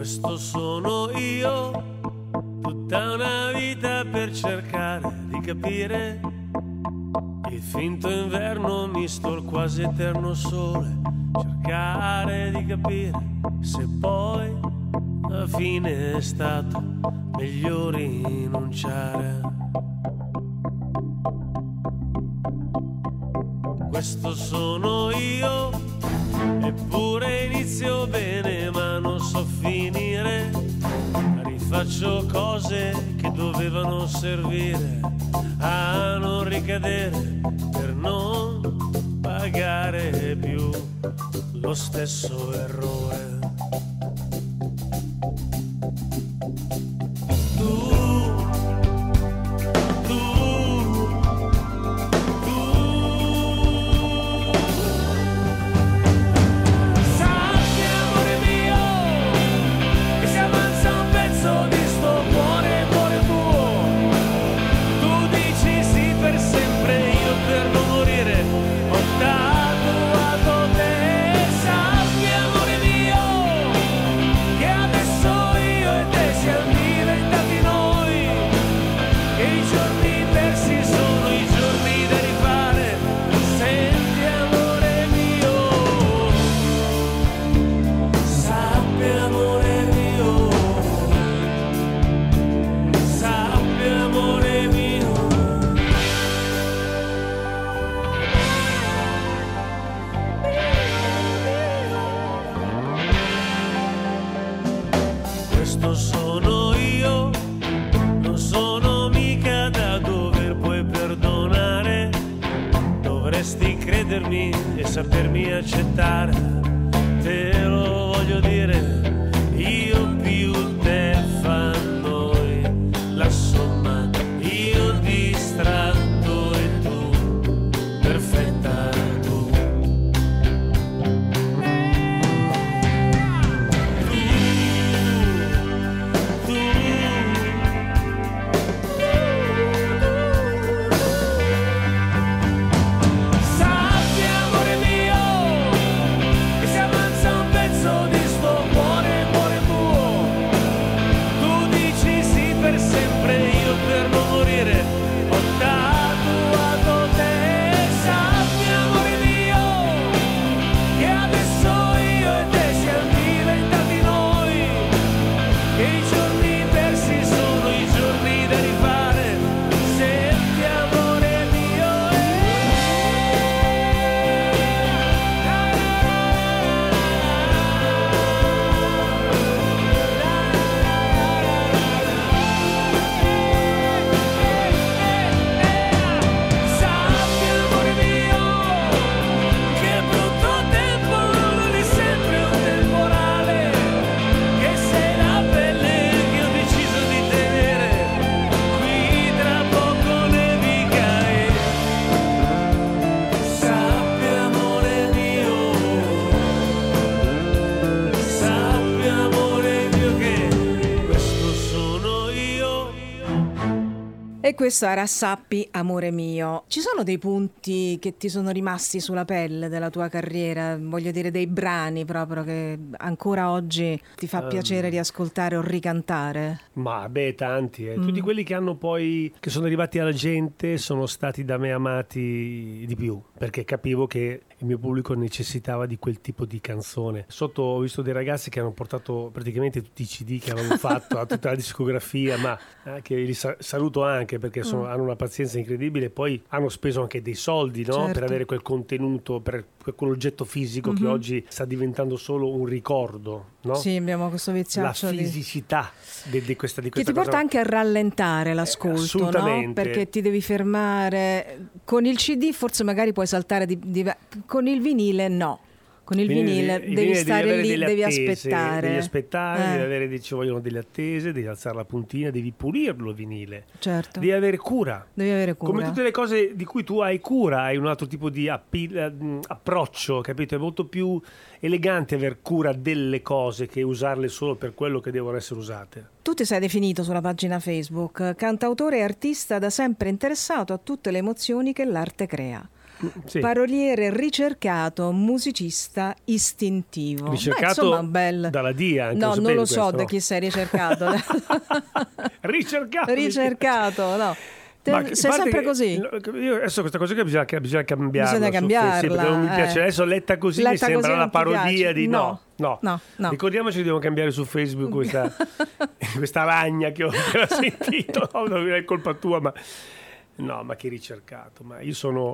Questo sono io, tutta una vita per cercare di capire il finto inverno misto al quasi eterno sole, cercare di capire se poi alla fine è stato meglio rinunciare. Questo sono io, eppure inizio bene ma non so finire. Rifaccio cose che dovevano servire a non ricadere per non pagare più lo stesso errore. Questo sono io, non sono mica da dover poi perdonare. Dovresti credermi e sapermi accettare. Te lo voglio dire, io più te fa noi la somma, io distratto e tu perfetta. E questo era Sappi, amore mio. Ci sono dei punti che ti sono rimasti sulla pelle della tua carriera? Voglio dire, dei brani proprio che ancora oggi ti fa piacere riascoltare o ricantare? Ma beh, tanti. Tutti quelli che hanno poi, che sono arrivati alla gente, sono stati da me amati di più, perché capivo che il mio pubblico necessitava di quel tipo di canzone. Sotto ho visto dei ragazzi che hanno portato praticamente tutti i CD che avevano fatto, a tutta la discografia, ma che li saluto anche perché hanno una pazienza incredibile, e poi hanno speso anche dei soldi, no? Certo. Per avere quel contenuto, per quell'oggetto fisico che oggi sta diventando solo un ricordo, no? Sì, abbiamo questo viziaccio la fisicità di questa che ti cosa. porta anche a rallentare l'ascolto, assolutamente. no? Perché ti devi fermare. Con il CD forse magari puoi saltare con il vinile no. Con il vinile devi stare lì, devi aspettare. Devi aspettare, devi avere, ci vogliono delle attese, devi alzare la puntina, devi pulirlo il vinile. Certo. Devi avere cura. Devi avere cura. Come tutte le cose di cui tu hai cura, hai un altro tipo di approccio, capito? È molto più elegante aver cura delle cose che usarle solo per quello che devono essere usate. Tu ti sei definito sulla pagina Facebook cantautore e artista da sempre interessato a tutte le emozioni che l'arte crea. Sì. Paroliere ricercato, musicista istintivo. Ricercato dalla DIA, anche no, non lo so questo, da no? chi sei ricercato. Ricercato, no. Sei sempre che, così? Io adesso questa cosa che bisogna cambiarla. Bisogna cambiarla. Sì, perché non mi piace. Adesso letta così mi sembra una parodia di no. Ricordiamoci che devo cambiare su Facebook questa ragna che ho appena sentito. No, non è colpa tua, ma che ricercato. Ma io sono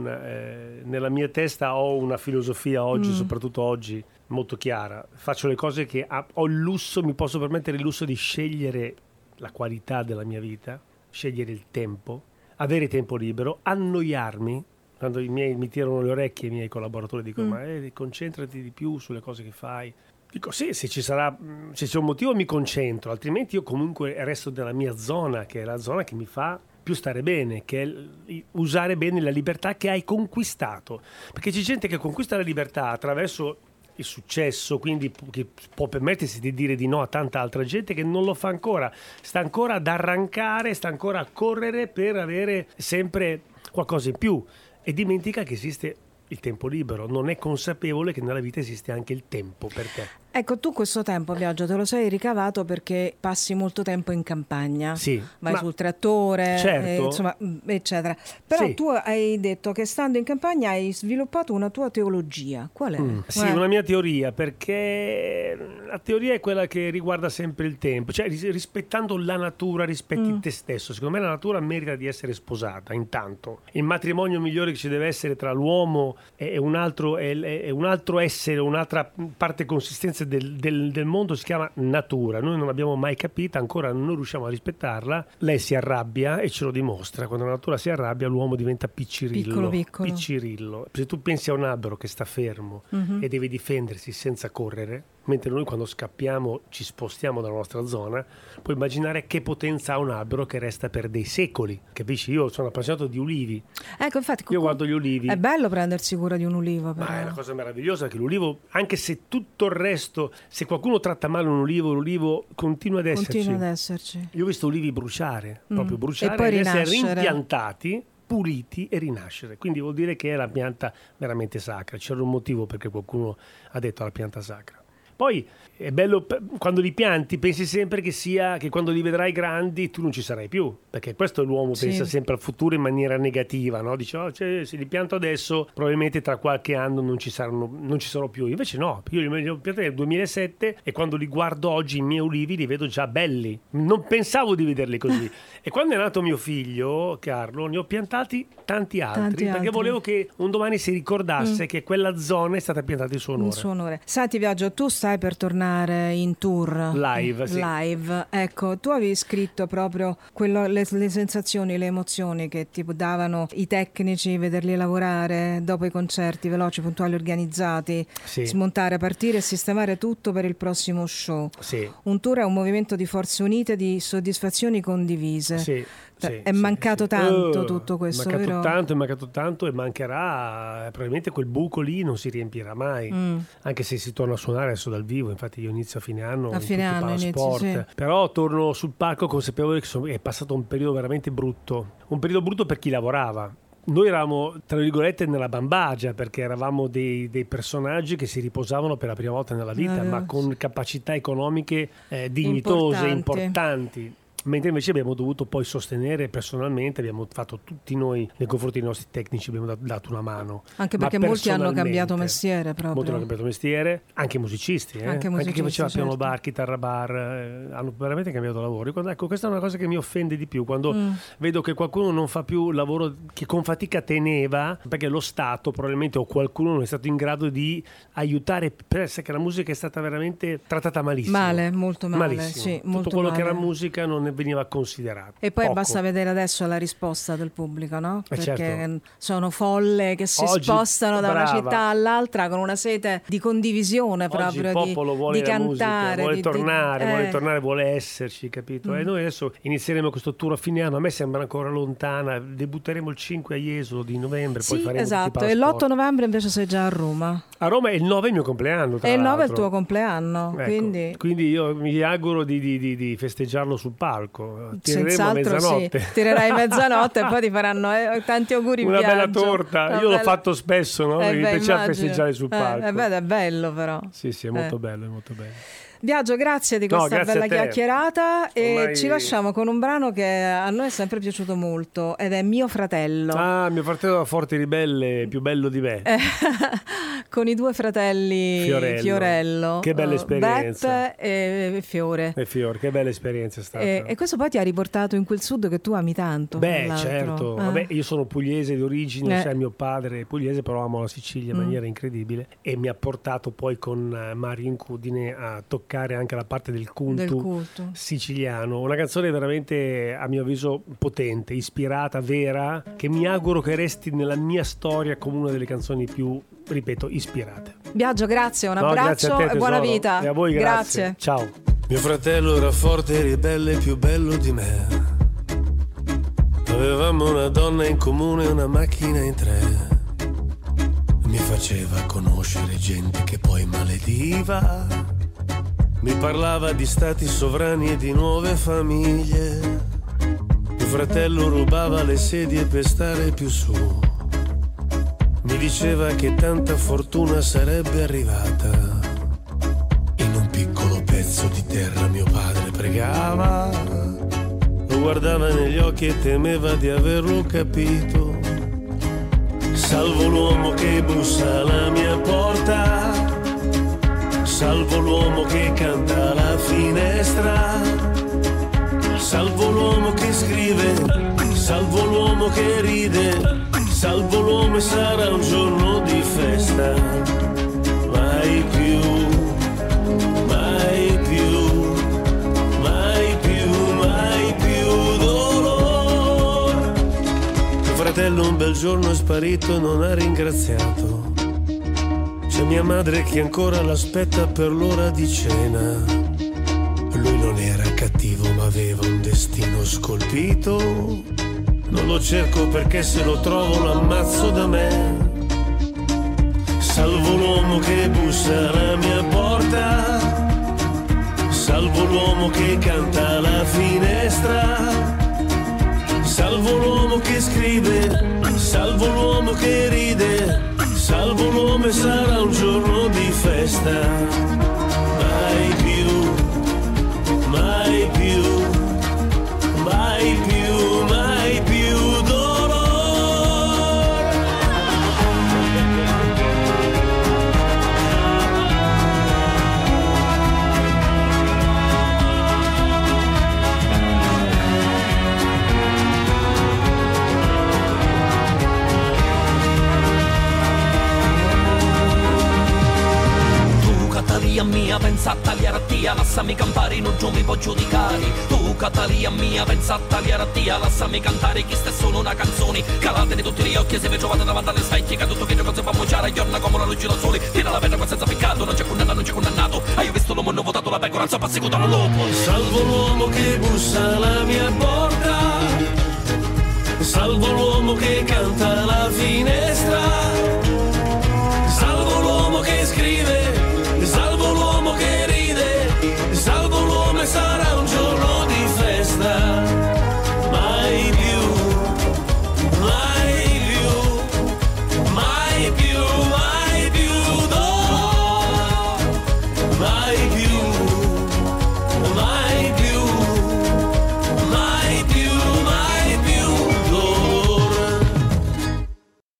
nella mia testa ho una filosofia oggi, soprattutto oggi, molto chiara. Faccio le cose che ho il lusso, mi posso permettere il lusso di scegliere la qualità della mia vita, scegliere il tempo, avere tempo libero, annoiarmi. Quando mi tirano le orecchie i miei collaboratori dicono ma concentrati di più sulle cose che fai. Dico sì, se c'è un motivo mi concentro, altrimenti io comunque resto nella mia zona, che è la zona che mi fa più stare bene, che è usare bene la libertà che hai conquistato. Perché c'è gente che conquista la libertà attraverso il successo, quindi che può permettersi di dire di no a tanta altra gente che non lo fa ancora, sta ancora ad arrancare, sta ancora a correre per avere sempre qualcosa in più e dimentica che esiste il tempo libero, non è consapevole che nella vita esiste anche il tempo per te. Ecco, tu questo tempo, Biagio, te lo sei ricavato perché passi molto tempo in campagna, sì, vai sul trattore, certo, insomma, eccetera. Però sì. tu hai detto che stando in campagna hai sviluppato una tua teologia. Qual è? Sì, una mia teoria, perché la teoria è quella che riguarda sempre il tempo, cioè rispettando la natura, rispetti te stesso. Secondo me la natura merita di essere sposata, intanto. Il matrimonio migliore che ci deve essere tra l'uomo e un altro essere, un'altra parte consistente del mondo si chiama natura. Noi non l'abbiamo mai capita, ancora non riusciamo a rispettarla. Lei si arrabbia e ce lo dimostra. Quando la natura si arrabbia l'uomo diventa piccirillo. Piccolo. Piccirillo. Se tu pensi a un albero che sta fermo e deve difendersi senza correre, mentre noi quando scappiamo ci spostiamo dalla nostra zona, puoi immaginare che potenza ha un albero che resta per dei secoli. Capisci? Io sono appassionato di ulivi. Ecco, infatti, io guardo gli ulivi. È bello prendersi cura di un ulivo, però. Ma è una cosa meravigliosa che l'ulivo, anche se tutto il resto, se qualcuno tratta male un ulivo, l'ulivo continua ad esserci. Io ho visto ulivi bruciare, proprio bruciare e poi ed essere rinascere. Rimpiantati, puliti e rinascere. Quindi vuol dire che è la pianta veramente sacra. C'era un motivo perché qualcuno ha detto la pianta sacra. Poi è bello, quando li pianti pensi sempre che quando li vedrai grandi tu non ci sarai più, perché questo l'uomo pensa sempre al futuro in maniera negativa, no? Dice se li pianto adesso probabilmente tra qualche anno non ci sarò più. Invece no, io li ho piantati nel 2007 e quando li guardo oggi i miei ulivi li vedo già belli, non pensavo di vederli così. E quando è nato mio figlio Carlo ne ho piantati tanti altri perché volevo che un domani si ricordasse che quella zona è stata piantata in suo onore. Senti Biagio, tu stai per tornare in tour live. Ecco, tu avevi scritto proprio le sensazioni, le emozioni che ti davano i tecnici, vederli lavorare dopo i concerti veloci, puntuali, organizzati, smontare, partire e sistemare tutto per il prossimo show. Un tour è un movimento di forze unite, di soddisfazioni condivise. È mancato tanto tutto questo, è vero? mancato tanto e mancherà, probabilmente quel buco lì non si riempirà mai, anche se si torna a suonare adesso dal vivo. Infatti io inizio a fine anno però torno sul palco consapevole che è passato un periodo veramente brutto, per chi lavorava. Noi eravamo, tra virgolette, nella bambagia, perché eravamo dei personaggi che si riposavano per la prima volta nella vita, ma con capacità economiche dignitose, importanti. Mentre invece abbiamo dovuto poi sostenere personalmente, abbiamo fatto tutti noi nei confronti dei nostri tecnici, abbiamo dato una mano. Anche perché molti hanno cambiato mestiere proprio. Molti hanno cambiato mestiere, anche musicisti, anche chi faceva piano bar, chitarra bar, hanno veramente cambiato lavoro. Ecco, questa è una cosa che mi offende di più, quando vedo che qualcuno non fa più il lavoro che con fatica teneva, perché lo Stato probabilmente o qualcuno non è stato in grado di aiutare, perché la musica è stata veramente trattata malissimo. Molto male. Malissimo. Tutto Tutto quello male. che era musica non veniva considerato. E poi poco. basta vedere adesso la risposta del pubblico, no? Perché certo. sono folle che si Oggi, spostano da una brava. città all'altra con una sete di condivisione. Oggi proprio il popolo vuole di la cantare, musica, vuole tornare, vuole esserci, capito? E noi adesso inizieremo questo tour a fine anno, a me sembra ancora lontana, debutteremo il 5 a Jesolo di novembre, poi faremo esatto, e l'8 novembre invece sei già a Roma. A Roma è il 9 è il mio compleanno, tra e il 9 è l'altro. il tuo compleanno, Ecco, quindi io mi auguro di festeggiarlo sul palco. palco. Tireremo Senz'altro mezzanotte. sì, tirerai mezzanotte e poi ti faranno tanti auguri in Una viaggio. bella torta, io l'ho fatto spesso, no? Mi piaceva festeggiare sul palco. È bello però. Sì, è molto bello, è molto bello. Biagio, grazie di questa bella chiacchierata e ci lasciamo con un brano che a noi è sempre piaciuto molto ed è Mio fratello. Ah, Mio fratello da Forte Ribelle, più bello di me. Con i due fratelli Fiorello. Che bella esperienza. Beppe e Fiore. Che bella esperienza è stata. E questo poi ti ha riportato in quel sud che tu ami tanto. Beh, certo. Vabbè, io sono pugliese di origine, cioè mio padre è pugliese, però amo la Sicilia in maniera incredibile e mi ha portato poi con Mario Incudine a toccare anche la parte del culto siciliano. Una canzone veramente, a mio avviso, potente, ispirata, vera, che mi auguro che resti nella mia storia come una delle canzoni più, ripeto, ispirate. Biagio, grazie, un abbraccio grazie a te, e buona vita. E a voi grazie. Ciao. Mio fratello era forte, ribelle, più bello di me. Avevamo una donna in comune, una macchina in 3. Mi faceva conoscere gente che poi malediva. Mi parlava di stati sovrani e di nuove famiglie. Mio fratello rubava le sedie per stare più su. Mi diceva che tanta fortuna sarebbe arrivata. In un piccolo pezzo di terra mio padre pregava. Lo guardava negli occhi e temeva di averlo capito. Salvo l'uomo che bussa alla mia porta. Salvo l'uomo che canta alla finestra, salvo l'uomo che scrive, salvo l'uomo che ride, salvo l'uomo e sarà un giorno di festa. Mai più, mai più, mai più, mai più dolore. Mio fratello un bel giorno è sparito e non ha ringraziato. C'è mia madre che ancora l'aspetta per l'ora di cena. Lui non era cattivo ma aveva un destino scolpito. Non lo cerco perché se lo trovo lo ammazzo da me. Salvo l'uomo che bussa alla mia porta. Salvo l'uomo che canta alla finestra. Salvo l'uomo che scrive. Salvo l'uomo che ride. Salvo l'uomo e sarà un giorno di festa. Mai più, mai più, mai più, mai più dolore. Catalia mia, pensa a tagliare a tia, lassami campare, non mi può giudicare. Tu, Catalia mia, pensa a tagliare a tia, lassami cantare, chi sta solo una canzone. Calatene tutti gli occhi, se vi trovate davanti alle specchie, che tutto che cosa fa mucciare, giorna come la luce da sole. Tira la penna qua senza peccato, non c'è condanna, non c'è condannato. Hai visto l'uomo, hanno votato la pecora, non so passi con l'uomo. Salvo l'uomo che bussa alla mia